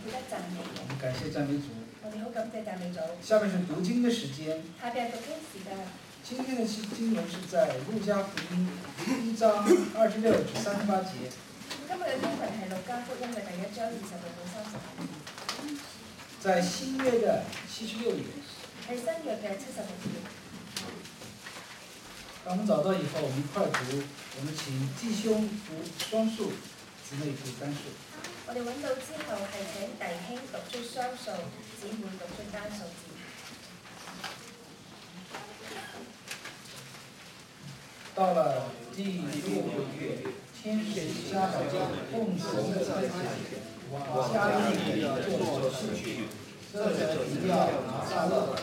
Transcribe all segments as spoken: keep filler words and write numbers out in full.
配得讚美嘅。 我們感謝讚美主。 我哋好感謝讚美主。 下面是讀經的時間。 下邊係讀經時間。 今天的經文是在路加福音第一章二十六至三十八節。 今日嘅經文係路加福音嘅第一章二十六到三十八節。 在新約的七十六頁。 係新約嘅七十六頁。 當我們找到以後，我們一塊讀。我們請弟兄讀雙數，姊妹讀單數。 我哋揾到之後係請弟兄讀出雙數，姊妹讀出單數字。 到了第六個月，天使加百列奉神的差遣，往加利利做事去，這人名叫拿撒勒。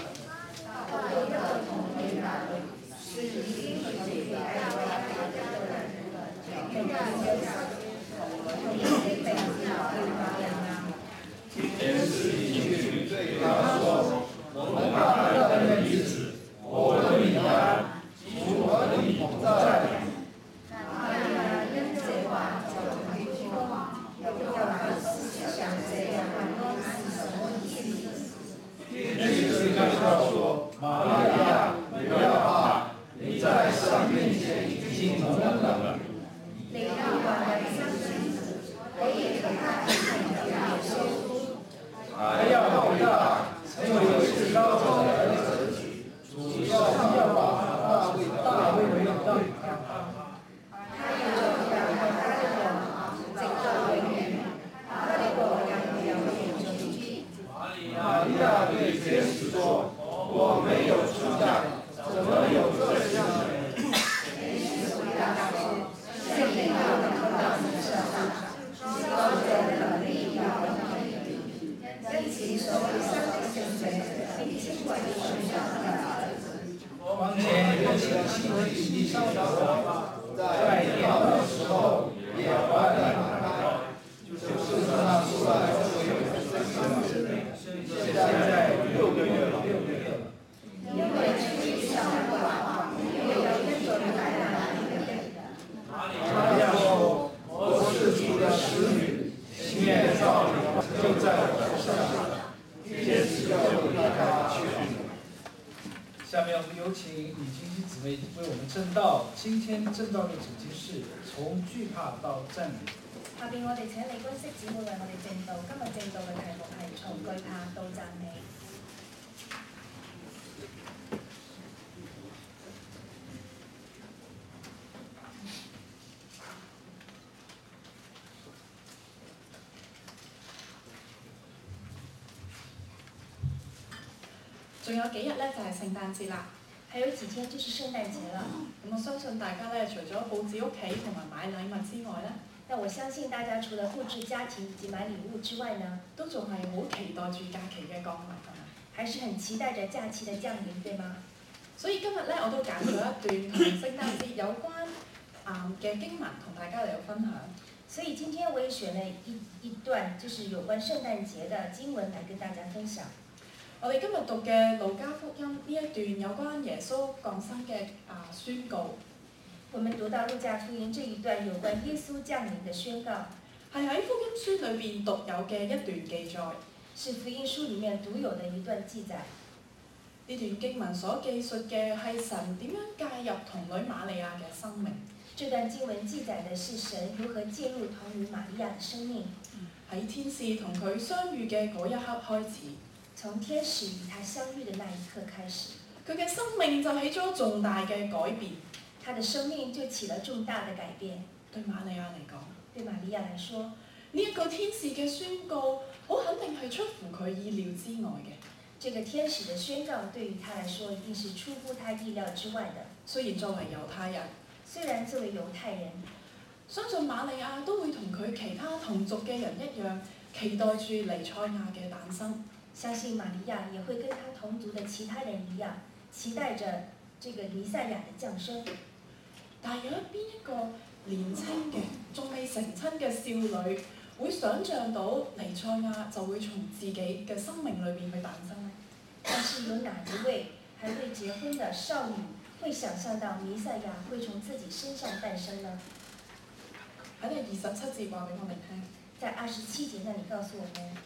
是以經和這愛愛他的人，每個人天使一句對他說：蒙大的恩女子，我的平安，主和你同在。瑪利亞因這話就很驚慌，又在思想這樣安是什麼意思。天使對他說：瑪利亞，不要怕，你在神面前已經蒙恩了。你要懷孕生子，可以給他起名叫耶穌。還要偉大，成為至高者的兒子，主要要把他為大衛為大。他要讓他的王直到永遠，他的國將永遠長存。瑪利亞對天使說：我沒有出嫁，怎麼有這事呢？天使回答說：聖靈要臨到你身上，至高者的能力要臨到你。因此，所生的聖者必稱為神的兒子。從前有請希律以利沙伯，在年老的時候也懷了男孩，就是他出來就有生子，現在六個月了。因為出於上的話，沒有人做來了一個人。瑪利亞說：我是主的使女，情願照你就在我身上。天使就離開去了。下面我們有請李金熙姊妹為我們證道。今天證道的主題是從懼怕到讚美。 下邊我哋請李君息姊妹為我哋證道。今日證道嘅題目係從懼怕到讚美。 仲有幾日咧就係聖誕節啦， 還有幾天就是聖誕節啦。 咁我相信大家咧，除咗佈置屋企同埋買禮物之外咧， 但我相信大家除了佈置家庭以及買禮物之外呢， 都仲係好期待住假期嘅降臨㗎嘛， 還是很期待着假期嘅降臨，對嗎？ 所以今日咧，我都揀咗一段同聖誕節有關啊嘅經文同大家嚟到分享。 所以今天我也選了一一段，就是有關聖誕節嘅經文來跟大家分享。 我哋今日讀嘅路加福音呢一段有關耶穌降生嘅啊宣告。 我們讀到路加福音這一段有關耶穌降臨嘅宣告， 係喺福音書裏邊獨有嘅一段記載， 是福音書裡面獨有嘅一段記載。 呢段經文所記述嘅係神點樣介入童女瑪利亞嘅生命。 這段經文記載嘅是神如何介入童女瑪利亞嘅生命。 喺天使同佢相遇嘅嗰一刻開始。 從天使與他相遇的那一刻開始， 佢嘅生命就起咗重大嘅改變。 他的生命就起了重大的改變。 對瑪利亞嚟講， 對瑪利亞來說， 呢一個天使嘅宣告，好肯定係出乎佢意料之外嘅。 這個天使的宣告對於他來說，一定是出乎他意料之外的。 雖然作為猶太人， 雖然作為猶太人， 相信瑪利亞都會同佢其他同族嘅人一樣，期待住彌賽亞嘅誕生。 相信瑪利亞也會跟他同族的其他人一樣，期待着這個彌賽亞的降生。 但係有邊一個年輕嘅仲未成親嘅少女，會想像到彌賽亞就會從自己嘅生命裏邊去誕生呢？ 但是有哪一位還未結婚的少女會想像到彌賽亞會從自己身上誕生呢？ 喺第二十七節話俾我哋聽， 在二十七節那裡告訴我們，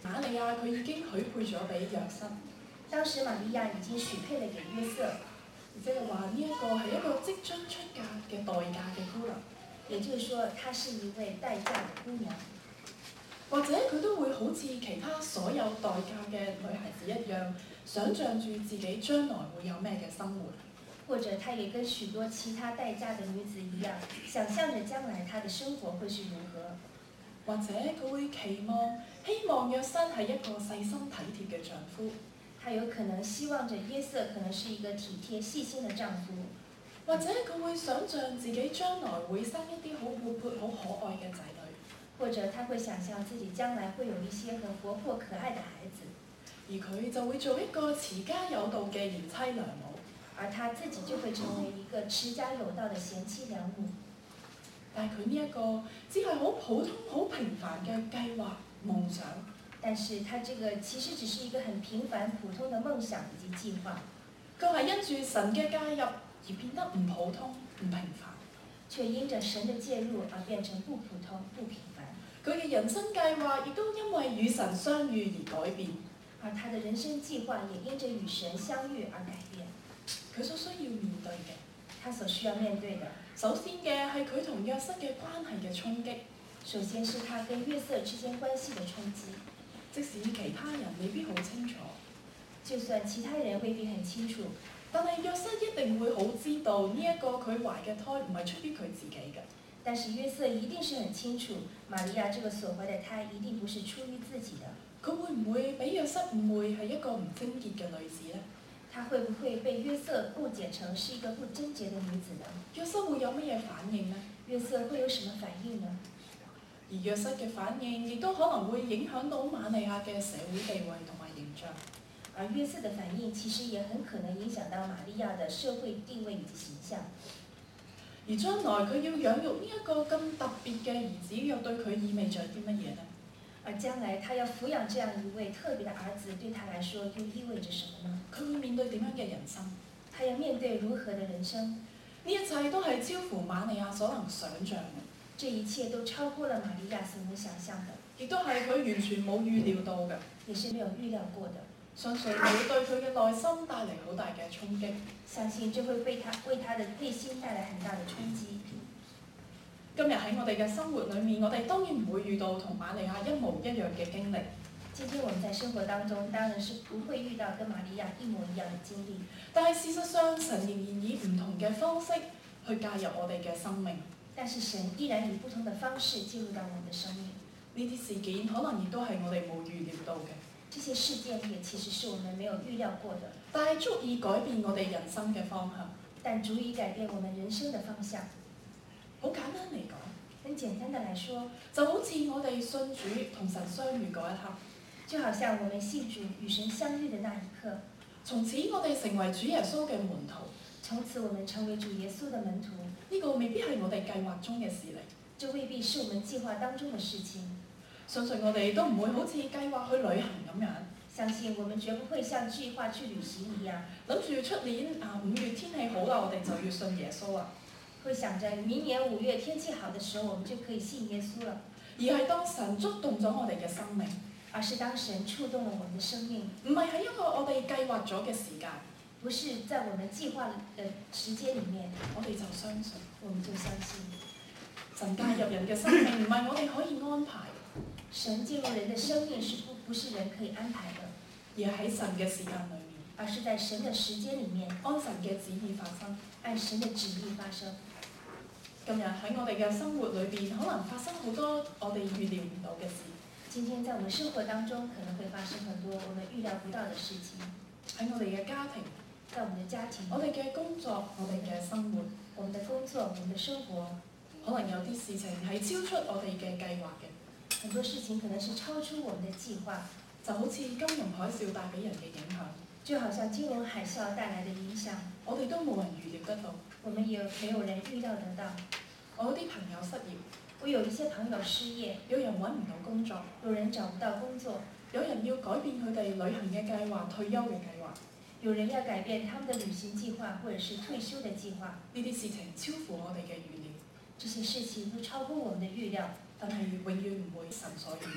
瑪利亞佢已經許配咗俾約瑟， 當時瑪利亞已經許配了給約瑟， 即係話呢一個係一個即將出嫁嘅待嫁嘅姑娘， 也就是說，她是一位待嫁的姑娘。 或者佢都會好似其他所有待嫁嘅女孩子一樣，想像住自己將來會有咩嘅生活。 或者她也跟許多其他待嫁的女子一樣，想象着將來她的生活會是如何。 或者佢會期望、希望約瑟係一個細心體貼嘅丈夫。 她有可能希望着約瑟可能是一個體貼細心的丈夫。 或者佢會想像自己將來會生一啲好活潑、好可愛嘅仔女。 或者她會想象自己將來會有一些很活潑可愛的孩子。 而佢就會做一個持家有道嘅賢妻良母。 而她自己就會成為一個持家有道的賢妻良母。 但係佢呢一個只係好普通、好平凡嘅計劃夢想。 但是她這個其實只是一個很平凡普通的夢想以及計劃。 佢係因住神嘅介入而變得唔普通、唔平凡。 卻因着神的介入而變成不普通、不平凡。 佢嘅人生計劃亦都因為與神相遇而改變。 而他的人生計劃也因着與神相遇而改變。 佢所需要面對嘅， 他所需要面對的， 首先嘅係佢同約瑟嘅關係嘅衝擊。 首先是他跟約瑟之間關係的衝擊。 即使其他人未必好清楚， 就算其他人未必很清楚， 但係約瑟一定會好知道呢一個佢懷嘅胎唔係出於佢自己嘅。 但是約瑟一定是很清楚，瑪利亞這個所懷的胎一定不是出於自己的。 佢會唔會俾約瑟誤會係一個唔貞潔嘅女子呢？ 他會不會被約瑟誤解成是一個不貞潔的女子呢？ 約瑟會有乜嘢反應呢？ 約瑟會有什麼反應呢？ 而約瑟嘅反應亦都可能會影響到瑪利亞嘅社會地位同埋形象。 而約瑟的反應其實也很可能影響到瑪利亞的社會地位以及形象。 而將來佢要養育呢一個咁特別嘅兒子，又對佢意味着啲乜嘢呢？ 而將來他要撫養這樣一位特別的兒子，對他來說又意味着什麼呢？ 佢會面對點樣嘅人生？ 他要面對如何的人生？ 呢一切都係超乎瑪利亞所能想像嘅。 這一切都超過了瑪利亞所能想象的， 亦都係佢完全冇預料到嘅， 也是沒有預料過的。 相信會對佢嘅內心帶嚟好大嘅衝擊。 相信這會為他為他的內心帶來很大的衝擊。 今日喺我哋嘅生活裏面，我哋當然唔會遇到同瑪利亞一模一樣嘅經歷。 今天我們在生活當中，當然是不會遇到跟瑪利亞一模一樣的經歷。 但係事實上，神仍然以唔同嘅方式去介入我哋嘅生命。 但是神依然以不同的方式進入到我們的生命。 呢啲事件可能亦都係我哋冇預料到嘅。 這些事件也其實是我們沒有預料過的。 但係足以改變我哋人生嘅方向。 但足以改變我們人生的方向。 好簡單嚟講， 很簡單的來說， 就好似我哋信主同神相遇嗰一刻， 就好像我們信主與神相遇的那一刻， 從此我哋成為主耶穌嘅門徒。 從此我們成為主耶穌的門徒。 呢個未必係我哋計劃中嘅事嚟， 這未必是我們計劃當中的事情。 相信我哋都唔會好似計劃去旅行咁樣， 相信我們絕不會像計劃去旅行一樣， 諗住出年啊五月天氣好啦，我哋就要信耶穌啊。 會想着明年五月天氣好的時候，我們就可以信耶穌了。 而係當神觸動咗我哋嘅生命， 而是當神觸動了我們的生命， 唔係喺一個我哋計劃咗嘅時間， 不是在我們計劃的時間裡面， 我哋就相信， 我們就相信神介入人嘅生命，唔係我哋可以安排。 神進入人的生命是不不是人可以安排的， 而係喺神嘅時間裏面， 而是在神的時間裡面， 按神嘅旨意發生， 按神的旨意發生。 今日喺我哋嘅生活裏邊，可能發生好多我哋預料唔到嘅事。 今天在我們生活當中，可能會發生很多我們預料不到的事情。 喺我哋嘅家庭， 在我們的家庭， 我哋嘅工作，我哋嘅生活， 我們的工作，我們的生活， 可能有啲事情係超出我哋嘅計劃嘅。 很多事情可能是超出我們的計劃， 就好似金融海嘯帶俾人嘅影響， 就好像金融海嘯帶來的影響， 我哋都冇人預料得到。 我們也沒有人預料得到。 我有啲朋友失業， 我有一些朋友失業， 有人揾唔到工作， 有人找不到工作， 有人要改變佢哋旅行嘅計劃、退休嘅計劃， 有人要改變他們的旅行計劃或者是退休的計劃。 呢啲事情超乎我哋嘅預料， 這些事情都超乎我們的預料， 但係永遠唔會神所預料。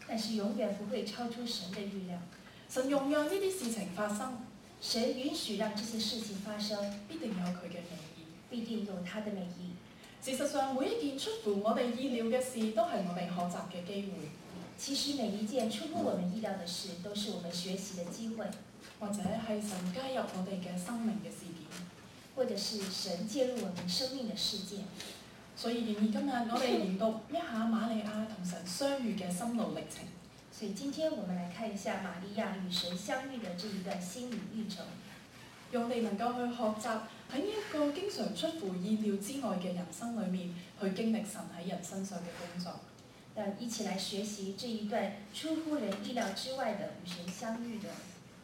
但是永遠不會超出神的預料。 神容讓呢啲事情發生， 神允許讓這些事情發生， 必定有佢嘅美意， 必定有他的美意。 事實上，每一件出乎我哋意料嘅事，都係我哋學習嘅機會。 其實每一件出乎我們意料的事，都是我們學習的機會， 或者係神加入我哋嘅生命嘅事件， 或者是神介入我們生命的事件。 所以願意今日我哋研讀一下瑪利亞同神相遇嘅心路歷程。 所以今天我們來看一下瑪利亞與神相遇的這一段心理歷程， 讓我哋能夠去學習喺呢一個經常出乎意料之外嘅人生裏面，去經歷神喺人身上嘅工作。 讓一起來學習這一段出乎人意料之外的與神相遇的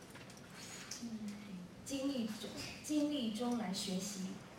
經歷中，經歷中來學習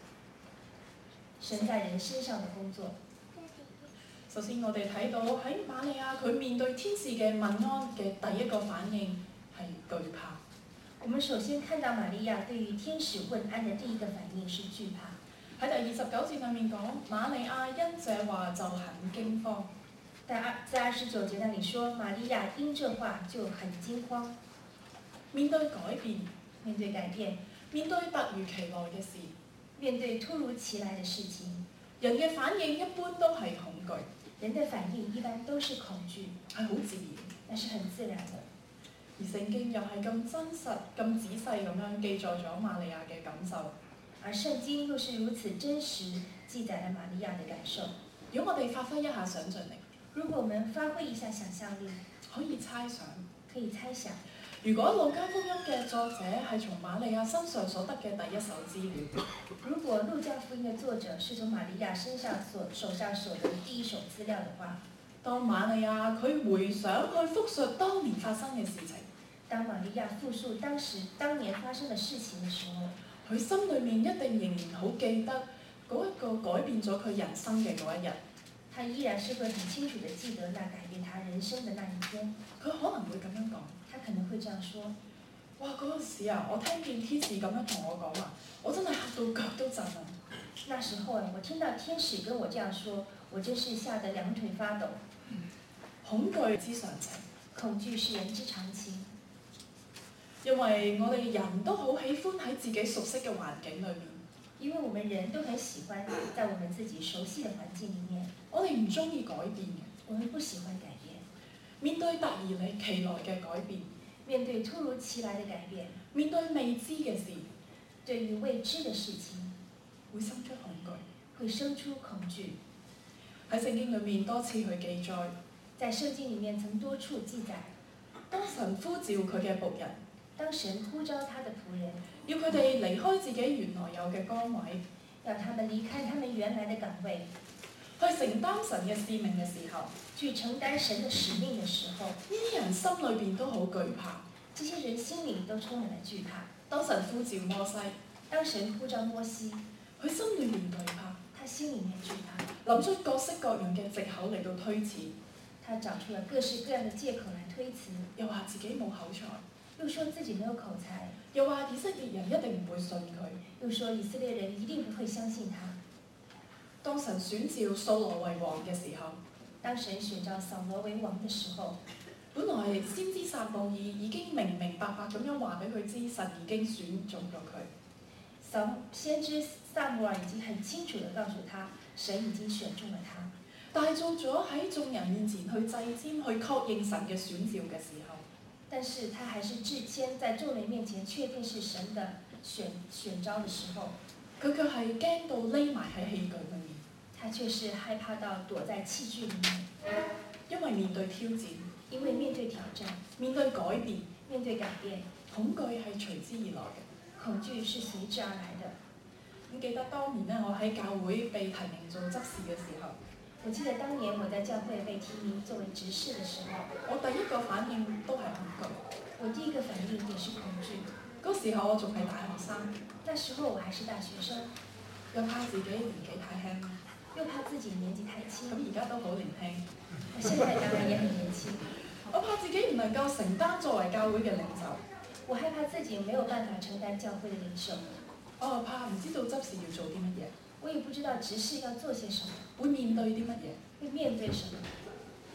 神在人身上的工作。 首先，我哋睇到喺瑪利亞佢面對天使嘅問安嘅第一個反應係懼怕。 我們首先看到瑪利亞對於天使問安的第一個反應是懼怕。 喺第二十九節裏面講，瑪利亞因這話就很驚慌。 在二在二十九節那裡說，瑪利亞因這話就很驚慌。 面對改變， 面對改變， 面對突如其來嘅事， 面對突如其來的事情， 人嘅反應一般都係恐懼。 人的反應一般都是恐懼， 係好自然， 那是很自然的。 而聖經又係咁真實、咁仔細咁樣記載咗瑪利亞嘅感受。 而聖經又是如此真實記載了瑪利亞的感受。 如果我哋發揮一下想像力， 如果我們發揮一下想像力， 可以猜想， 可以猜想， 如果路加福音嘅作者係從瑪利亞身上所得嘅第一手資料， 如果路加福音的作者是從瑪利亞身上所手上所得第一手資料的話， 當瑪利亞佢回想去復述當年發生嘅事情， 當瑪利亞復述當時當年發生的事情的時候， 佢心裏面一定仍然好記得嗰一個改變咗佢人生嘅嗰一日。 他依然是會很清楚地記得那改變他人生的那一天。 佢可能會咁樣講， 他可能會這樣說： 哇！嗰陣時啊，我聽見天使咁樣同我講啊，我真係嚇到腳都震啊！ 那時候啊，我聽到天使跟我這樣說，我真是嚇得兩腿發抖。 恐懼之常情， 恐懼是人之常情， 因為我哋人都好喜歡喺自己熟悉嘅環境裏面。 因為我們人都很喜歡在我們自己熟悉的環境裡面。 我哋唔中意改變嘅， 我們不喜歡改變。 面對突如其來嘅改變， 面對突如其來的改變， 面對未知嘅事， 對於未知的事情， 會生出恐懼， 會生出恐懼。 喺聖經裏面多次去記載， 在聖經裡面曾多處記載， 當神呼召佢嘅僕人， 當神呼召他的僕人， 要佢哋離開自己原來有嘅崗位， 要他們離開他們原來的崗位， 去承擔神嘅使命嘅時候， 去承擔神的使命的時候， 呢啲人心裏邊都好懼怕。 這些人心裡都充滿了懼怕。 當神呼召摩西， 當神呼召摩西， 佢心裏面懼怕， 他心裡面懼怕， 諗出各式各樣嘅藉口嚟到推辭， 他找出了各式各樣的借口來推辭， 又話自己冇口才， 又說自己沒有口才， 又話以色列人一定唔會信佢。 又說以色列人一定不會相信他。 當神選召掃羅為王嘅時候， 當神選召掃羅為王的時候， 本來先知撒母耳已經明明白白咁樣話俾佢知，神已經選中咗佢。 掃先知撒母耳已經很清楚地告訴他，神已經選中了他。 但係做咗喺眾人面前去祭籤，去確認神嘅選召嘅時候， 但是他還是致籤，在眾人面前確定是神的選選召的時候， 佢卻係驚到匿埋喺器具裏面。 他卻是害怕到躲在器具裡面， 因為面對挑戰， 因為面對挑戰， 面對改變， 面對改變， 恐懼係隨之而來嘅。 恐懼是隨之而來的。 咁記得當年咧，我喺教會被提名做執事嘅時候， 我記得當年我在教會被提名作為執事的時候， 我第一個反應都係恐懼。 我第一個反應也是恐懼。 嗰時候我仲係大學生， 那時候我還是大學生， 又怕自己年紀太輕， 又怕自己年紀太輕。 咁而家都好年輕。 我現在當然也很年輕。 我怕自己唔能夠承擔作為教會嘅領袖， 我害怕自己沒有辦法承擔教會的領袖。 我又怕唔知道執事要做啲乜嘢， 我也不知道執事要做些什麼， 會面對啲乜嘢。 會面對什麼。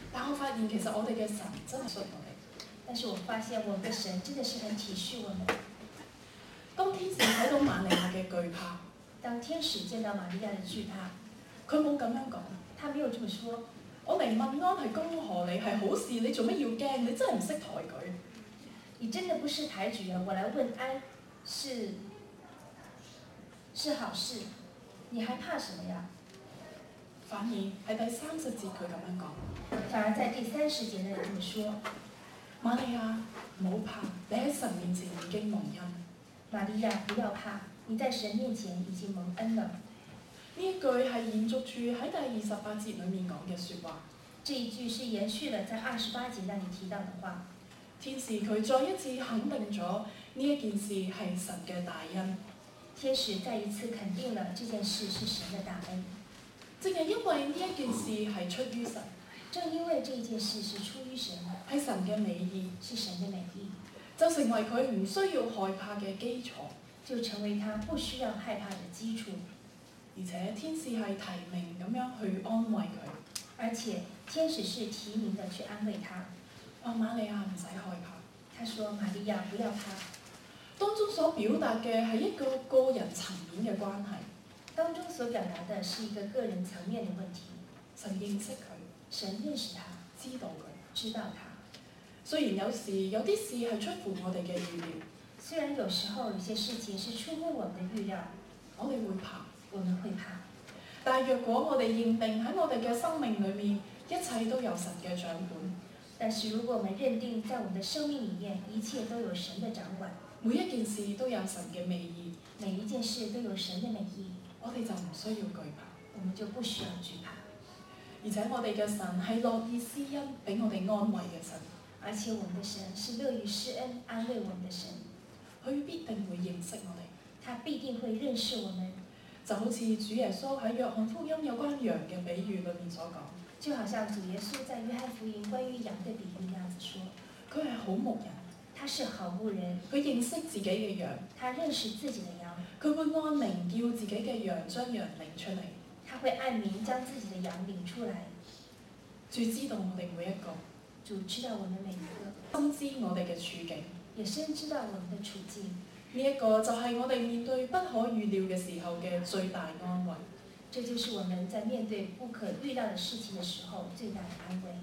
但我發現其實我哋嘅神真係信我哋。 但是我發現我們的神真的是很體恤我們。 當天使睇到瑪利亞嘅懼怕， 當天使見到瑪利亞的懼怕， 佢冇咁樣講， 他沒有這麼說。 我嚟問安係恭賀你，係好事，你做乜要驚？你真係唔識抬舉。 你真的不識抬舉啊！我來問安是是好事，你還怕什麼呀？ 反而喺第三十節佢咁樣講。 反而在第三十節那裡這麼說： 瑪利亞，唔好怕，你喺神面前已經蒙恩。 瑪利亞，不要怕，你在神面前已經蒙恩了。 呢一句係延續住喺第二十八節裡面講嘅説話。 這一句是延續了在二十八節那裡提到的話。 天使佢再一次肯定咗呢一件事係神嘅大恩。 天使再一次肯定了這件事是神的大恩。 正係因為呢一件事係出於神， 正因為這一件事是出於神， 係神嘅美意， 是神的美意， 就成為佢唔需要害怕嘅基礎， 就成為他不需要害怕的基礎。 而且天使係提名咁樣去安慰佢， 而且天使是提名的去安慰他。 哦，瑪利亞唔使害怕。 他說：瑪利亞不要怕。 當中所表達嘅係一個個人層面嘅關係。 當中所表達的是一個個人層面的問題。 神認識佢， 神認識他， 知道佢， 知道他。 雖然有時有啲事係出乎我哋嘅預料， 雖然有時候有些事情是出乎我們的預料， 我哋會怕， 我們會怕。 但係若果我哋認定喺我哋嘅生命裡面，一切都有神嘅掌管。 但是如果我們認定在我們的生命裡面，一切都有神的掌管， 每一件事都有神嘅美意， 每一件事都有神的美意， 我哋就唔需要懼怕， 我們就不需要懼怕。 而且我哋嘅神係樂意施恩俾我哋安慰嘅神， 而且我們的神是樂於施恩安慰我們的神， 佢必定會認識我哋， 他必定會認識我們。 就好似主耶穌喺約翰福音有關羊嘅比喻裏面所講， 就好像主耶穌在約翰福音關於羊的比喻那樣子說， 佢係好牧人， 他是好牧人， 佢認識自己嘅羊， 他認識自己的羊， 佢會按名叫自己嘅羊將羊領出嚟， 他會按名將自己的羊領出來。 主知道我哋每一個， 主知道我們每一個， 深知我哋嘅處境， 也深知道我們的處境。 呢一個就係我哋面對不可預料嘅時候嘅最大安慰。 這就是我們在面對不可預料的事情的時候最大的安慰。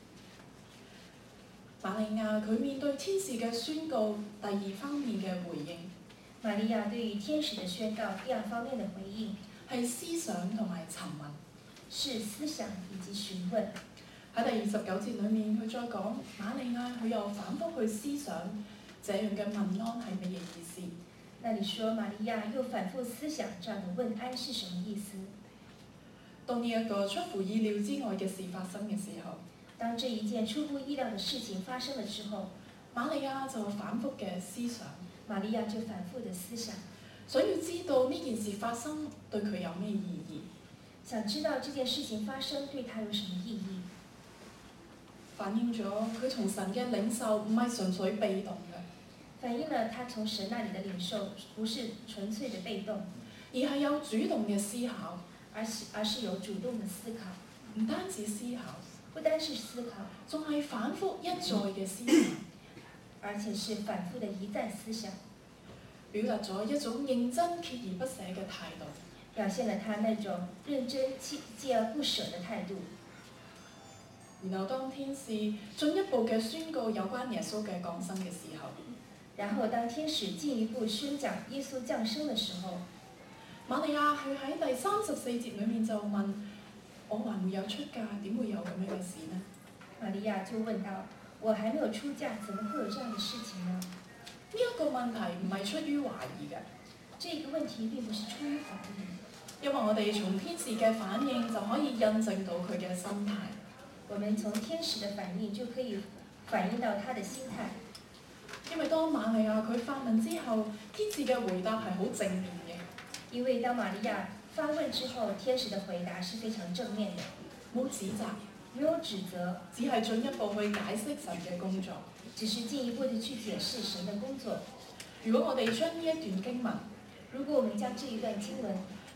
瑪利亞佢面對天使嘅宣告，第二方面嘅回應。 瑪利亞對於天使的宣告，第二方面的回應係思想同埋尋問， 是思想以及詢問。 喺第二十九節裡面，佢再講瑪利亞佢又反覆去思想，這樣嘅問安係乜嘢意思？ 那你說瑪利亞又反覆思想，這樣的問安是什麼意思？ 當呢一個出乎意料之外嘅事發生嘅時候， 當這一件出乎意料的事情發生了之後， 瑪利亞就反覆嘅思想， 瑪利亞就反覆的思想， 想要知道呢件事發生對佢有咩意義， 想知道這件事情發生對他有什麼意義， 反映咗佢從神嘅領受唔係純粹被動嘅， 反映了他從神那裡的領受不是純粹的被動， 而係有主動嘅思考， 而是而是有主動的思考， 唔單止思考， 不單是思考， 仲係反覆一再嘅思考， 而且是反覆的一再思想， 表達咗一種認真鍥而不捨嘅態度， 表現了他那種認真鍥鍥而不捨的態度。 然後當天使進一步嘅宣告有關耶穌嘅降生嘅時候， 然後當天使進一步宣講耶穌降生的時候， 瑪利亞佢喺第三十四節裡面就問：我還沒有出嫁，點會有咁樣嘅事呢？ 瑪利亞就問道：我還沒有出嫁，怎麼會有這樣的事情呢？ 呢一個問題唔係出於懷疑嘅， 這個問題並不是出於懷疑， 因為我哋從天使嘅反應就可以印證到佢嘅心態。 我們從天使的反應就可以反映到他的心態。 因為當瑪利亞佢發問之後，天使嘅回答係好正面嘅。 因為當瑪利亞發問之後，天使的回答是非常正面的， 冇指責， 沒有指責， 只係進一步去解釋神嘅工作。 只是進一步的去解釋神的工作。 如果我哋將呢一段經文如果我們將這一段經文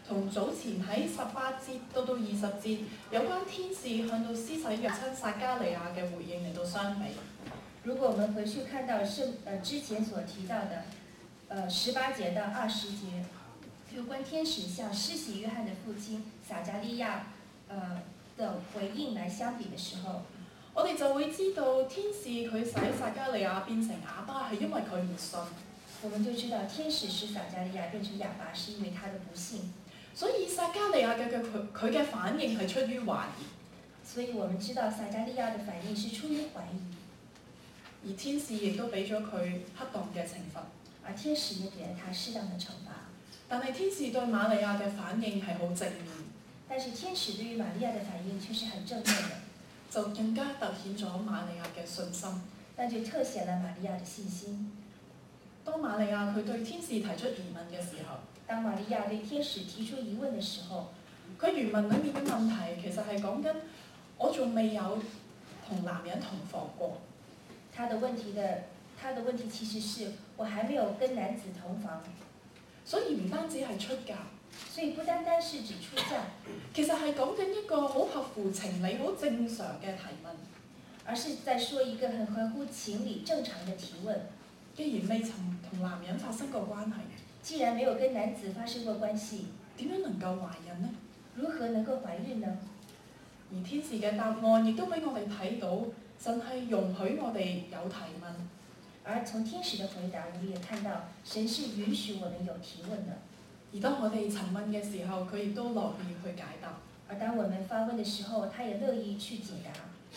同早前喺十八節到到二十節有關天使向到施洗約親撒迦利亞嘅回應嚟到相比。 如果我們回去看到聖呃之前所提到的，呃十八節到二十節，有關天使向施洗約翰的父親撒迦利亞呃的回應來相比的時候， 我哋就會知道天使佢使撒迦利亞變成啞巴係因為佢唔信， 我們就知道天使使撒迦利亞變成啞巴是因為他的不信， 所以撒迦利亞嘅嘅佢佢嘅反應係出於懷疑， 所以我們知道撒迦利亞的反應是出於懷疑， 而天使亦都俾咗佢恰當嘅懲罰， 而天使也給了他適當的懲罰。 但係天使對瑪利亞嘅反應係好正面， 但是天使對於瑪利亞的反應卻是很正面的， 就更加凸顯咗瑪利亞嘅信心。 那就特顯了瑪利亞的信心。 當瑪利亞佢對天使提出疑問嘅時候， 當瑪利亞對天使提出疑問的時候， 佢原文裏面嘅問題其實係講緊我仲未有同男人同房過。 他的問題的他的問題其實是我還沒有跟男子同房， 所以唔單止係出嫁， 所以不單單是指出嫁， 其實係講緊一個好合乎情理、好正常嘅提問， 而是在說一個很合乎情理、正常的提問。 既然未曾同男人發生過關係， 既然沒有跟男子發生過關係， 點樣能夠懷孕呢？ 如何能夠懷孕呢？ 而天使嘅答案亦都俾我哋睇到，神係容許我哋有提問。 而從天使的回答，我們也看到神是允許我們有提問的。 而當我哋詢問嘅時候，佢亦都樂意去解答。 而當我們發問的時候，他也樂意去解答。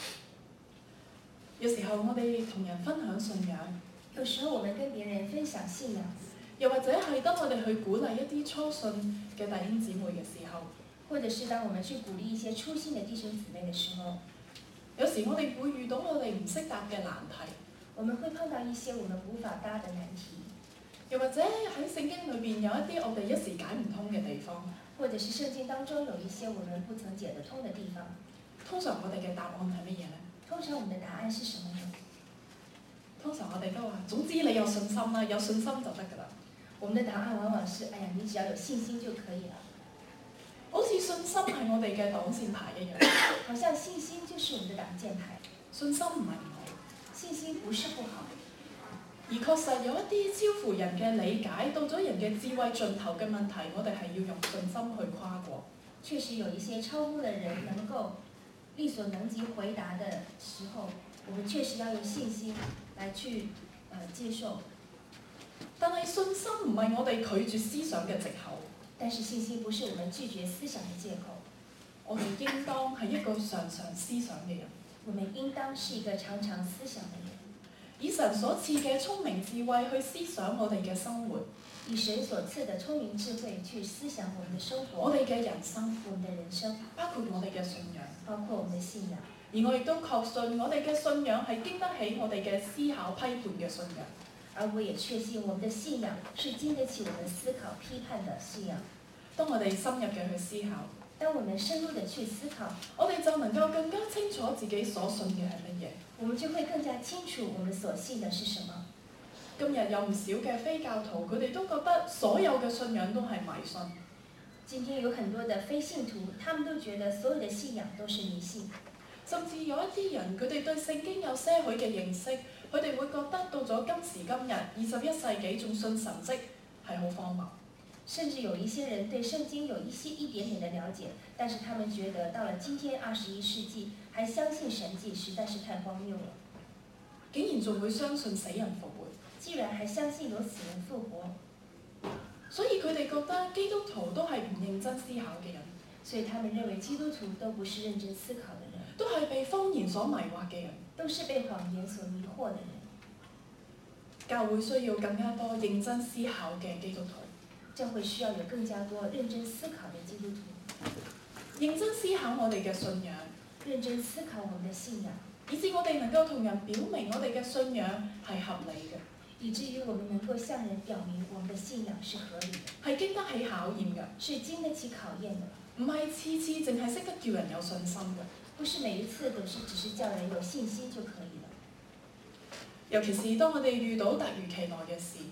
有時候我哋同人分享信仰， 有時候我們跟別人分享信仰， 又或者係當我哋去鼓勵一啲初信嘅弟兄姊妹嘅時候， 或者是當我們去鼓勵一些初信的弟兄姊妹的時候， 有時我哋會遇到我哋唔識答嘅難題， 我們會碰到一些我們無法答的難題， 又或者喺聖經裏邊有一啲我哋一時解唔通嘅地方， 或者是聖經當中有一些我們不曾解得通的地方。 通常我哋嘅答案係乜嘢呢？ 通常我們的答案是什麼呢？ 通常我哋都話，總之你有信心啦，有信心就得㗎啦。 我們的答案往往是，哎呀，你只要有信心就可以了。 好似信心係我哋嘅擋箭牌一樣， 好像信心就是我們的擋箭牌。 信心唔係唔好， 信心不是不好， 而確實有一啲超乎人嘅理解，到咗人嘅智慧盡頭嘅問題，我哋係要用信心去跨過。 確實有一些超乎了人能夠力所能及回答的時候，我們確實要用信心來去呃接受。 但係信心唔係我哋拒絕思想嘅藉口。 但是信心不是我們拒絕思想的借口。 我哋應當係一個常常思想嘅人。 我們應當是一個常常思想的人， 以神所賜嘅聰明智慧去思想我哋嘅生活， 以神所賜的聰明智慧去思想我們的生活， 我哋嘅人生， 我們的人生， 包括我哋嘅信仰， 包括我們的信仰。 而我亦都確信我哋嘅信仰係經得起我哋嘅思考批判嘅信仰。 而我也確信我們的信仰是經得起我們思考批判的信仰。 當我哋深入嘅去思考， 當我們深入的去思考， 我哋就能夠更加清楚自己所信嘅係乜嘢。 我們就會更加清楚我們所信的是什麼。 今日有唔少嘅非教徒，佢哋都覺得所有嘅信仰都係迷信。 今天有很多的非信徒，他們都覺得所有的信仰都是迷信。 甚至有一啲人，佢哋對聖經有些許嘅認識，佢哋會覺得到咗今時今日二十一世紀仲信神蹟係好荒謬。 甚至有一些人對聖經有一些一點點的了解，但是他們覺得到了今天二十一世紀，還相信神蹟，實在是太荒謬了。 竟然仲會相信死人復活， 既然還相信有死人復活， 所以佢哋覺得基督徒都係唔認真思考嘅人， 所以他們認為基督徒都不是認真思考的人， 都係被謊言所迷惑嘅人， 都是被謊言所迷惑的人。 教會需要更加多認真思考嘅基督徒。 教會需要有更加多認真思考的基督徒， 認真思考我哋嘅信仰， 認真思考我們的信仰， 以致我哋能夠同人表明我哋嘅信仰係合理嘅， 以至於我們能夠向人表明我們的信仰是合理的， 係經得起考驗嘅， 是經得起考驗的， 唔係次次淨係識得叫人有信心嘅。 不是每一次都是只是叫人有信心就可以了。 尤其是當我哋遇到突如其來嘅事， 特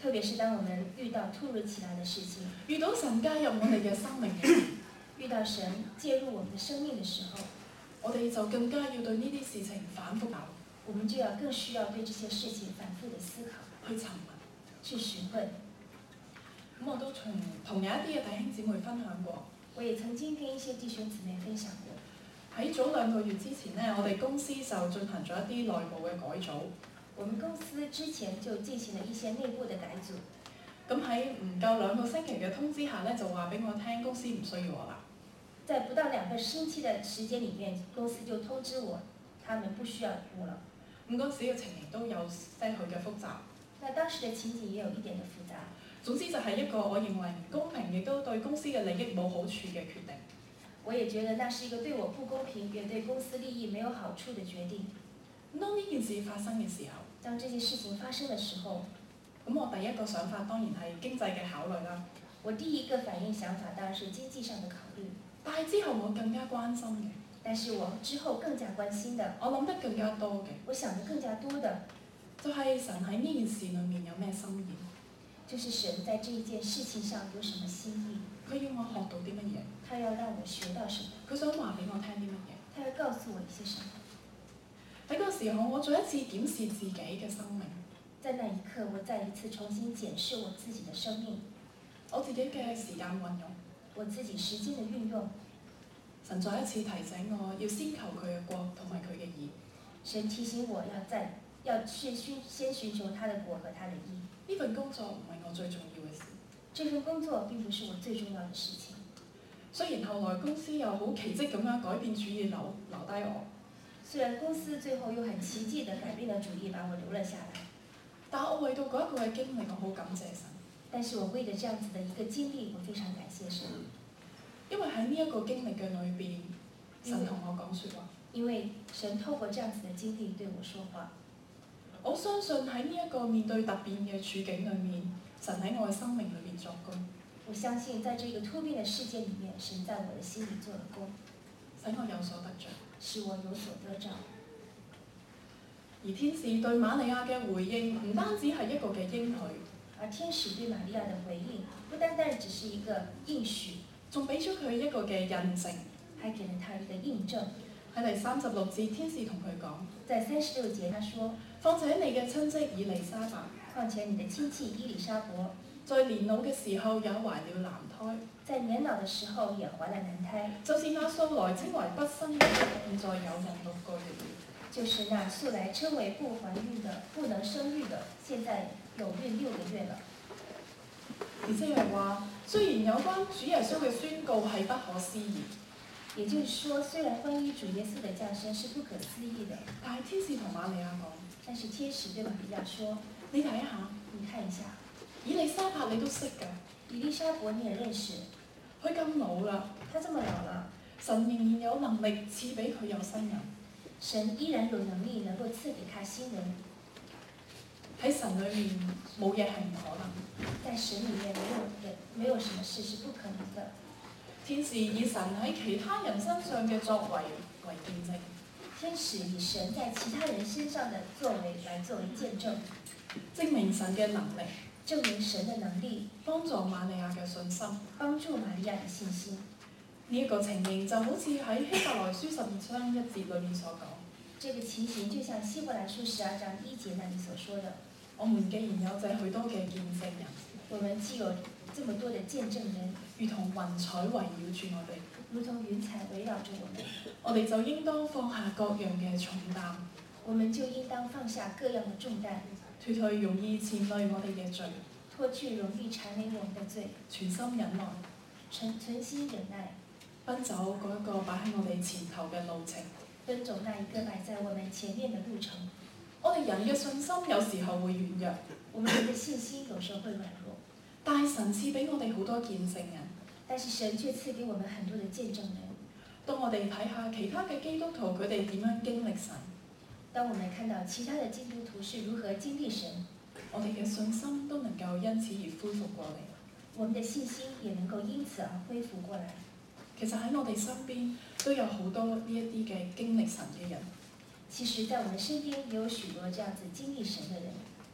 特別是當我們遇到突如其來的事情， 遇到神加入我哋嘅生命裏面， 遇到神介入我們的生命的時候， 我哋就更加要對呢啲事情反覆考， 我們就要更需要對這些事情反覆的思考， 去尋問。 去詢問。 咁我都從同有一啲嘅弟兄姊妹分享過， 我也曾經跟一些弟兄姊妹分享過。 喺早兩個月之前呢，我哋公司就進行咗一啲內部嘅改組。 我們公司之前就進行了一些內部的改組。 咁喺唔夠兩個星期嘅通知下咧，就話俾我聽公司唔需要我啦。 在不到兩個星期的時間裡面，公司就通知我，他們不需要我了。 咁嗰時嘅情形都有些許嘅複雜。 那當時的情景也有一點的複雜。 總之就係一個我認為唔公平，亦都對公司嘅利益冇好處嘅決定。 我也覺得那是一個對我不公平，也對公司利益沒有好處的決定。 當呢件事發生嘅時候， 當這件事情發生的時候， 咁我第一個想法當然係經濟嘅考慮啦。 我第一個反應想法當然是經濟上的考慮。 但係之後我更加關心嘅， 但是我之後更加關心的， 我諗得更加多嘅， 我想得更加多的， 就係神喺呢件事裡面有咩心意？ 就是神在這一件事情上有什麼心意？ 佢要我學到啲乜嘢？ 他要讓我學到什麼？ 佢想話俾我聽啲乜嘢？ 他要告訴我一些什麼？ 喺嗰個時候，我再一次檢視自己嘅生命。 在那一刻，我再一次重新檢視我自己的生命， 我自己嘅時間運用， 我自己時間的運用。 神再一次提醒我要先求佢嘅國同埋佢嘅義。 神提醒我要在要去尋先尋求他的國和他的義。 呢份工作唔係我最重要嘅事。 這份工作並不是我最重要的事情。 雖然後來公司又好奇蹟咁樣改變主意留留低我， 雖然公司最後又很奇蹟地改變了主意，把我留了下來， 但我為到嗰一個嘅經歷，我好感謝神。 但是我為了這樣子的一個經歷，我非常感謝神。 因為喺呢一個經歷嘅裏邊，神同我講説話。 因為神透過這樣子的經歷對我說話。 我相信喺呢一個面對突變嘅處境裏面，神喺我嘅生命裏邊作工。 我相信在這個突變的事件裡面，神在我的心裡做了工， 使我有所得着， 使我有所得着。 而天使對瑪利亞嘅回應唔單止係一個嘅應許， 而天使對瑪利亞的回應不單單只是一個應許， 仲俾咗佢一個嘅印證， 還給了他一個印證。 喺第三十六節，天使同佢講： 在三十六節，他說： 況且你嘅親戚以利沙伯， 況且你的親戚伊麗莎伯， 在年老嘅時候也懷了男胎， 在年老的時候也懷了男胎， 就是那素來稱為不生嘅，現在有孕六個月了。 就是那素來稱為不懷孕的、不能生育的，現在有孕六個月了。 而即係話，雖然有關主耶穌嘅宣告係不可思議， 也就是說，雖然關於主耶穌的降生是不可思議的， 但係天使同瑪利亞講： 但是天使對瑪利亞說： 你睇下， 你看一下， 以利沙伯你都識㗎， 伊麗莎伯你也認識， 佢咁老啦， 她這麼老了， 神仍然有能力賜俾佢有新人。 神依然有能力能夠賜給他新人。 喺神裏面冇嘢係唔可能， 在神裡面沒有人沒有什麼事是不可能的。 天使以神喺其他人身上嘅作為為見證， 天使以神在其他人身上的作為來作為見證， 證明神嘅能力， 證明神的能力， 幫助瑪利亞嘅信心， 幫助瑪利亞的信心。 呢、這、一個情形就好似喺希伯來書十二章一節裏面所講。 這個情形就像希伯來書十二章一節那裡所說的， 我們既然有這許多嘅見證人， 我們既有這麼多的見證人， 如同雲彩圍繞住我哋， 如同雲彩圍繞着我們， 我哋就應當放下各樣嘅重擔， 我們就應當放下各樣的重擔， 脫去容易纏累我哋嘅罪， 脫去容易纏累我們的罪， 全心忍耐， 存存心忍耐， 奔走嗰一個擺喺我哋前頭嘅路程。 奔走那一個擺在我們前面的路程。 我哋人嘅信心有時候會軟弱， 我們人的信心有時候會軟弱， 但係神賜俾我哋好多見證人。 但是神卻賜給我們很多的見證人。 當我哋睇下其他嘅基督徒佢哋點樣經歷神， 當我們看到其他的基督徒是如何經歷神， 我哋嘅信心都能夠因此而恢復過嚟。 我們的信心也能夠因此而恢復過來。 其實喺我哋身邊都有好多呢一啲嘅經歷神嘅人。 其實，在我們身邊也有許多這樣子經歷神的人。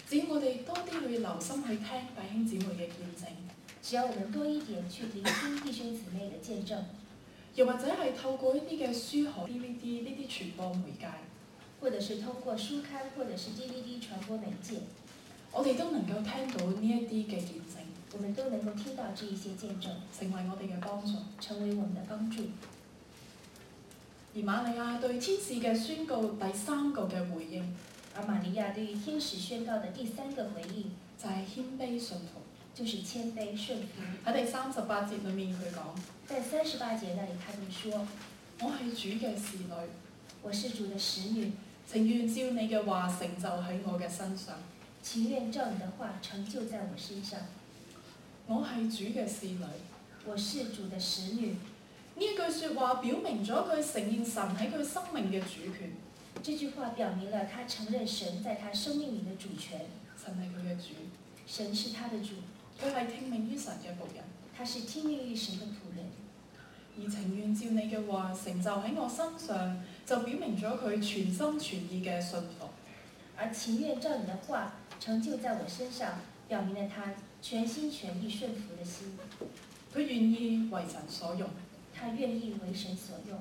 只要我哋多啲去留心去聽弟兄姊妹嘅見證， 只要我們多一點去聆聽弟兄姊妹的見證， 又或者係透過一啲嘅書刊、D V D 呢啲傳播媒介， 或者是通過書刊或者是 D V D 傳播媒介， 我哋都能夠聽到呢一啲嘅見證， 我們都能夠聽到這一些見證， 成為我哋嘅幫助， 成為我們的幫助。 而瑪利亞對天使嘅宣告第三個嘅回應， 而瑪利亞對於天使宣告的第三個回應， 就係謙卑順服。 就是謙卑順服。 喺第三十八節裏面佢講， 在三十八節那裡，他這麼說： 我係主嘅使女， 我是主的使女， 情願照你嘅話成就喺我嘅身上。 情願照你的話成就在我身上。 我係主嘅使女， 我是主的使女。 呢一句説話表明咗佢承認神喺佢生命嘅主權。 這句話表明了他承認神在他生命裡的主權。 神係佢嘅主， 神是他的主。 佢係聽命於神嘅僕人， 他是聽命於神的僕人。 而情願照你嘅話成就喺我身上，就表明咗佢全心全意嘅信服。 而情願照你的話成就在我身上，表明了他全心全意順服的心。 佢願意為神所用， 他願意為神所用。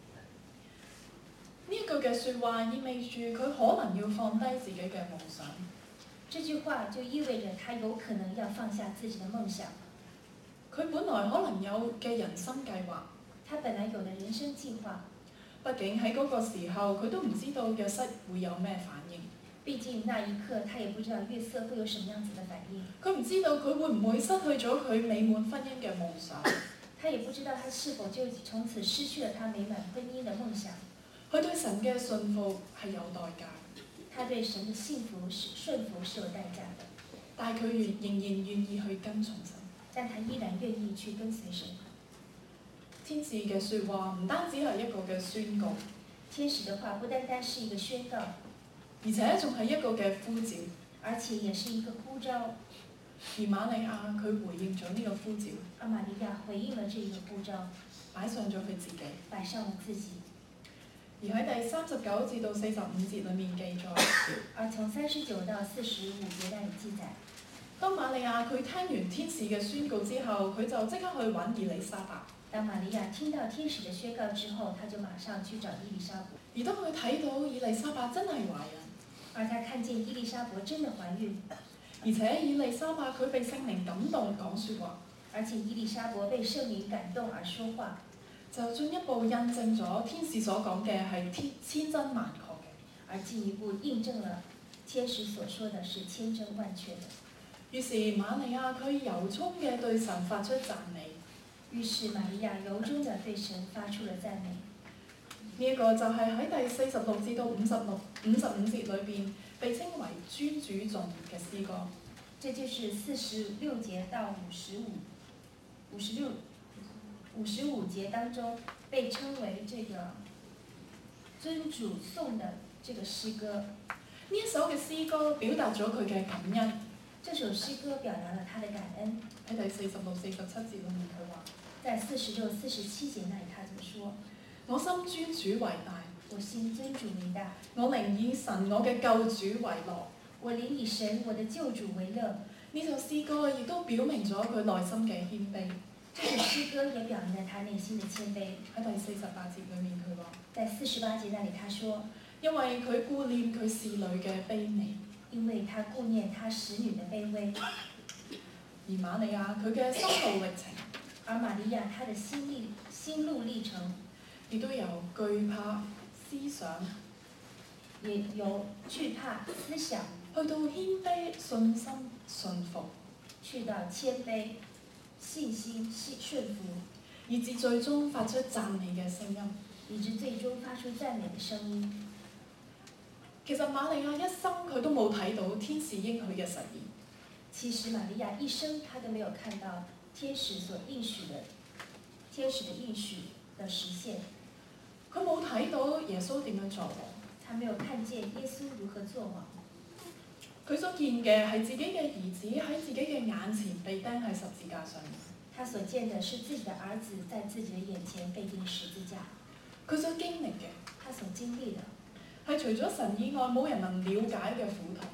呢一句嘅説話意味住佢可能要放低自己嘅夢想。 這句話就意味着他有可能要放下自己的夢想。 佢本來可能有嘅人生計劃， 他本來有的人生計劃。 畢竟喺嗰個時候佢都唔知道約瑟會有咩反應。 畢竟那一刻他也不知道約瑟會有什麼樣子的反應。 佢唔知道佢會唔會失去咗佢美滿婚姻嘅夢想。 他也不知道他是否就從此失去了他美滿婚姻的夢想。 佢對神嘅信服係有代價。 他對神的幸福是順服是有代價的， 但係佢仍仍然願意去跟從神。 但他依然願意去跟隨神。 天使嘅説話唔單止係一個嘅宣告， 天使的話不單單是一個宣告， 而且仲係一個嘅呼召， 而且也是一個呼召。 而瑪利亞佢回應咗呢個呼召， 而瑪利亞回應了這個呼召， 擺上咗佢自己， 擺上了自己。 而喺第三十九至到四十五節裏面記載， 而從三十九到四十五節那裡記載， 當瑪利亞佢聽完天使嘅宣告之後，佢就即刻去揾以利沙伯。 當瑪利亞聽到天使的宣告之後，他就馬上去找伊麗莎伯。 而當佢睇到以利沙伯真係懷孕， 而他看見伊麗莎伯真的懷孕， 而且以利沙伯佢被聖靈感動講説話， 而且伊麗莎伯被聖靈感動而說話， 就進一步印證咗天使所講嘅係天千真萬確嘅， 而進一步印證了天使所說的是千真萬確的。 於是瑪利亞佢由衷嘅對神發出讚美。 於是瑪利亞由衷地對神發出了讚美。 呢一個就係喺第四十六至到五十六、五十五節裏邊被稱為尊主頌嘅詩歌。 這就是四十六節到五十五、五十六、五十五節當中被稱為這個尊主頌的這個詩歌。 呢一首嘅詩歌表達咗佢嘅感恩。 這首詩歌表達了他的感恩。 喺第四十六、四十七節裏面佢話： 在四十六、四十七節那裡，他怎麼說？ 我心尊主為大， 我心尊主為大， 我靈以神我嘅救主為樂。 我靈以神我的救主為樂。 呢首詩歌亦都表明咗佢內心嘅謙卑。 這首詩歌也表明了他內心的謙卑。 喺第四十八節裏面佢話： 在四十八節那裡，他說： 因為佢顧念佢侍女嘅卑微， 因為他顧念他使女的卑微。 而瑪利亞佢嘅心路歷程， 而瑪利亞她的心歷心路歷程， 亦都有懼怕、思想， 也有懼怕、思想， 去到謙卑、信心、順服， 去到謙卑、信心、信順服， 以至最終發出讚美嘅聲音， 以至最終發出讚美嘅聲音。 其實瑪利亞一生佢都冇睇到天使應許嘅實現。 其實瑪利亞一生，她都沒有看到天使所應許的天使的應許的實現。 佢冇睇到耶穌點樣作王， 他沒有看見耶穌如何作王。 佢所見嘅係自己嘅兒子喺自己嘅眼前被釘喺十字架上面。 他所見的是自己的兒子在自己的眼前被釘十字架。 佢所經歷嘅， 他所經歷的係除咗神以外冇人能了解嘅苦痛。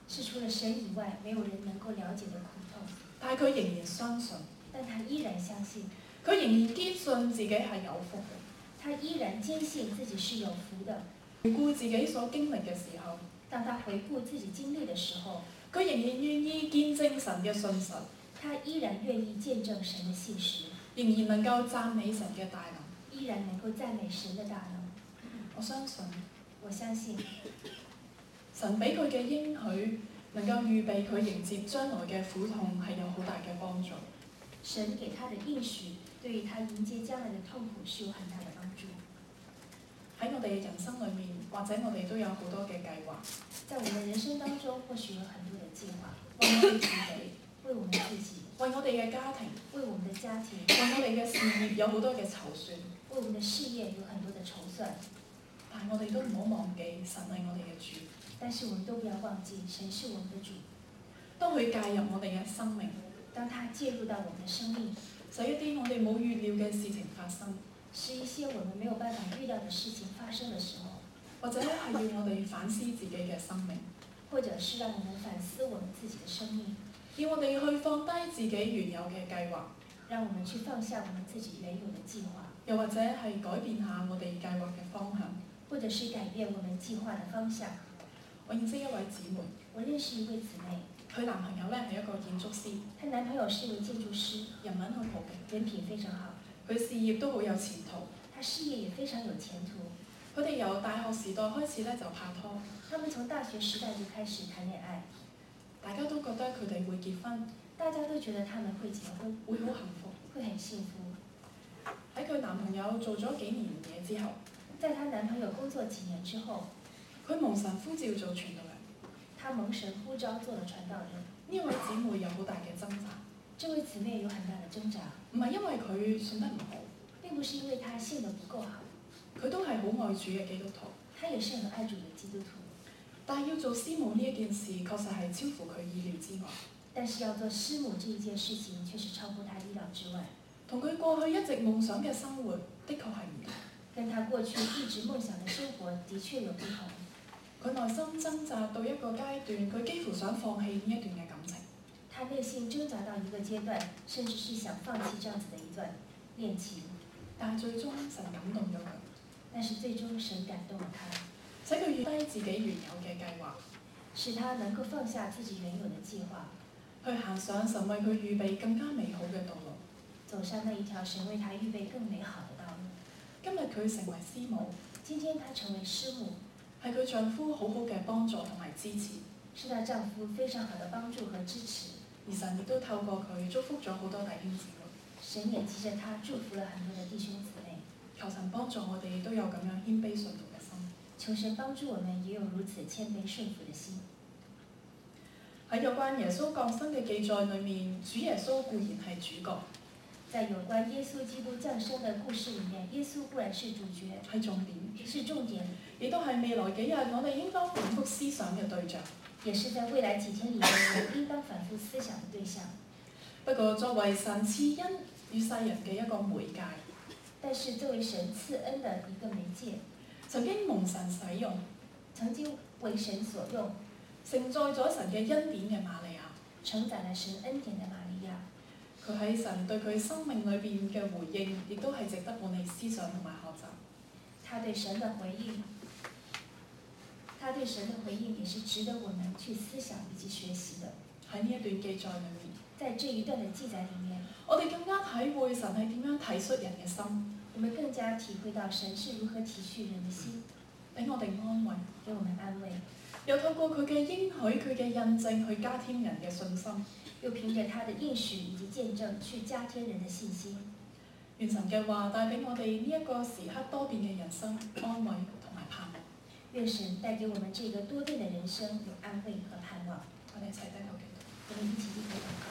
是除了神以外沒有人能夠了解的苦痛。 但係佢仍然相信， 但他依然相信， 佢仍然堅信自己係有福嘅。 他依然堅信自己是有福的。 回顧自己所經歷嘅時候， 當他回顧自己經歷的時候， 佢仍然願意見證神嘅信實， 他依然願意見證神的信實， 仍然能夠讚美神嘅大能， 依然能夠讚美神的大能。 我相信， 我相信神俾佢嘅應許，能夠預備佢迎接將來嘅苦痛，係有好大嘅幫助。 神給他的應許，對於他迎接將來的痛苦是有很大的幫助。 喺我哋嘅人生裏面，或者我哋都有好多嘅計劃。 在我們人生當中，或許有很多的計劃，為我們自己，為我們自己， 為我哋嘅家庭， 為我們的家庭， 為我哋嘅事業有好多嘅籌算。 為我們的事業有很多的籌算。 但係我哋都唔好忘記，神係我哋嘅主。 但是我們都不要忘記，神是我們的主。 當佢介入我哋嘅生命， 當他介入到我們的生命， 使一啲我哋冇預料嘅事情發生， 是一些我們沒有辦法預料的事情發生的時候， 或者係要我哋反思自己嘅生命， 或者是讓我們反思我們自己的生命， 要我哋去放低自己原有嘅計劃， 讓我們去放下我們自己原有的計劃， 又或者係改變下我哋計劃嘅方向， 或者是改變我們計劃的方向。 我認識一位姊妹， 我認識一位姊妹， 佢男朋友咧係一個建築師， 她男朋友是一位建築師， 人品好好嘅， 人品非常好， 佢事業都好有前途。 他事業也非常有前途。 佢哋由大學時代開始咧就拍拖， 他們從大學時代就開始談戀愛， 大家都覺得佢哋會結婚， 大家都覺得他們會結婚， 會好幸福。 會很幸福。 喺佢男朋友做咗幾年嘢之後， 在她男朋友工作幾年之後， 佢蒙神呼召做傳道人。 她蒙神呼召做了傳道人。 呢位姊妹有好大嘅掙扎， 這位姊妹有很大的掙扎， 唔係因為佢信得唔好， 並不是因為她信得不夠好， 佢都係好愛主嘅基督徒。 她也是很愛主的基督徒。 但係要做師母呢一件事，確實係超乎佢意料之外。 但是要做師母這一件事情，卻是超乎她意料之外。 同佢過去一直夢想嘅生活，的確係唔同。 跟她過去一直夢想的生活，的確有不同。 佢內心掙扎到一個階段，佢幾乎想放棄呢一段嘅感情。 她內心掙扎到一個階段，甚至是想放棄這樣子的一段戀情。 但係最終神感動咗佢， 但是最終神感動了她， 使佢放低自己原有嘅計劃， 使她能夠放下自己原有的計劃， 去行上神為佢預備更加美好嘅道路。 走上那一條神為她預備更美好的道路。 今日佢成為師母， 今天她成為師母， 係佢丈夫好好嘅幫助同埋支持， 是她丈夫非常好的幫助和支持。 而神亦都透過佢祝福咗好多弟兄姊妹。 神也藉着她祝福了很多的弟兄姊妹。 求神幫助我哋都有咁樣謙卑順服嘅心。 求神幫助我們也有如此謙卑順服的心。 喺有關耶穌降生嘅記載裏面，主耶穌固然係主角， 在有關耶穌基督降生的故事裡面，耶穌固然是主角， 係重點， 是重點， 亦都係未來幾日我哋應當反覆思想嘅對象。 也是在未來幾天裡面我們應當反覆思想的對象。 不過作為神賜恩與世人嘅一個媒介， 但是作為神賜恩的一個媒介， 曾經蒙神使用， 曾經為神所用， 承載咗神嘅恩典嘅瑪利亞， 承載了神恩典的瑪利亞。 佢喺神對佢生命裏邊嘅回應，亦都係值得我哋思想同埋學習。 他對神的回應，他對神的回應也是值得我們去思想以及學習的。 喺呢一段記載裏面， 在這一段的記載裡面， 我哋更加體會神係點樣體恤人嘅心， 我們更加體會到神是如何體恤人的心， 俾我哋安慰， 給我們安慰， 又透過佢嘅應許、佢嘅印證去加添人嘅信心。 又憑着他的應許以及見證去加添人的信心。 願神嘅話帶俾我哋呢一個時刻多變嘅人生安慰同埋盼望。 願神帶給我們這個多變的人生有安慰和盼望。 我哋一齊低頭祈禱。 我們一起低頭禱告。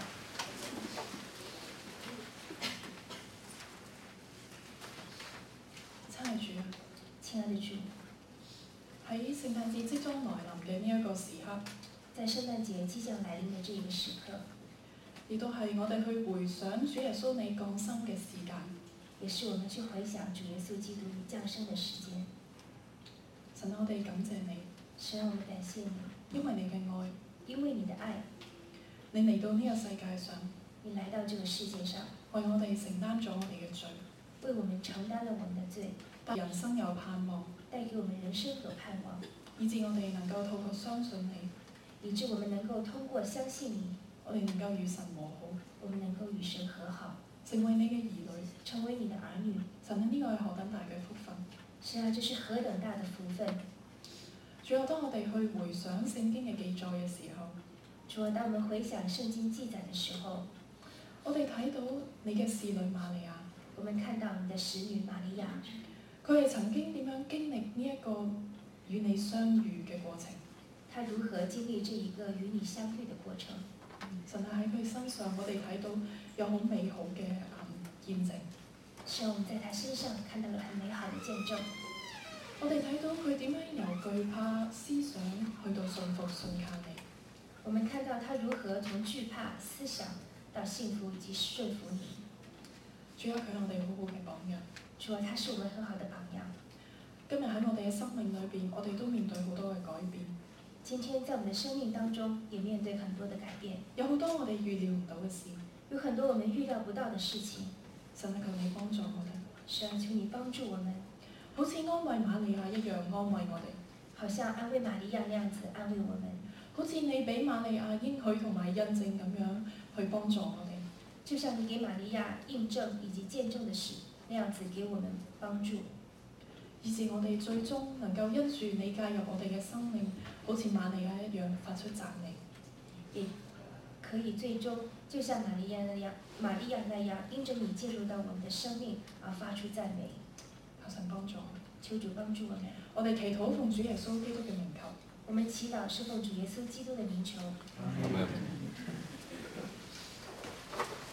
親愛主啊， 親愛的主， 喺聖誕節即將來臨嘅呢一個時刻， 在聖誕節即將來臨的這一個時刻， 亦都係我哋去回想主耶穌你降生嘅時間， 也是我們去回想主耶穌基督你降生的時間。 神，我哋感謝你， 神，我們感謝你， 因為你嘅愛， 因你的愛， 你嚟到呢個世界上， 你來到這個世界上， 為我哋承擔咗我哋嘅罪， 為我們承擔了我們的罪， 人生有盼望， 帶給我們人生和盼望， 以致我哋能夠透過相信你， 以致我們能夠通過相信你， 我哋能夠與神和好， 我們能夠與神和好， 成為你嘅兒女， 成為你的兒女。 神啊，呢個係何等大嘅福分！ 是啊，這是何等大的福分！ 主啊，當我哋去回想聖經嘅記載嘅時候， 主啊，當我們回想聖經記載嘅時候， 我哋睇到你嘅侍女瑪利亞， 我們看到你的使女瑪利亞， 佢係曾經點樣經歷呢一個與你相遇嘅過程？ 她如何經歷這一個與你相遇嘅過程？ 神啊，喺佢身上，我哋睇到有好美好嘅嗯見證。 是啊，我們在她身上看到了很美好的見證。 我哋睇到佢點樣由懼怕思想去到信服信靠你。 我們看到她如何從懼怕思想到幸福以及順服你。 主啊，佢係我哋好好嘅榜樣。 主啊，他是我們很好的榜樣。 今日喺我哋嘅生命裏邊，我哋都面對好多嘅改變。 今天在我們的生命當中，也面對很多的改變。 有好多我哋預料唔到嘅事。 有很多我們預料不到的事情。 神啊，求你幫助我哋。 神啊，求你幫助我們。 好似安慰瑪利亞一樣安慰我哋。 好像安慰瑪利亞那樣子安慰我們。 好似你俾瑪利亞應許同埋印證咁樣去幫助我哋。 就像你給瑪利亞印證以及見證的事，那樣子給我們幫助， 以致我哋最終能夠因住你介入我哋嘅生命，好似瑪利亞一樣發出讚美。 也可以最終就像瑪利亞那樣，瑪利亞那樣因着你介入到我們的生命而發出讚美。 求神幫助。 求主幫助我們。 我哋祈禱奉主耶穌基督嘅名求。 我們祈禱是奉主耶穌基督的名求。 Amen.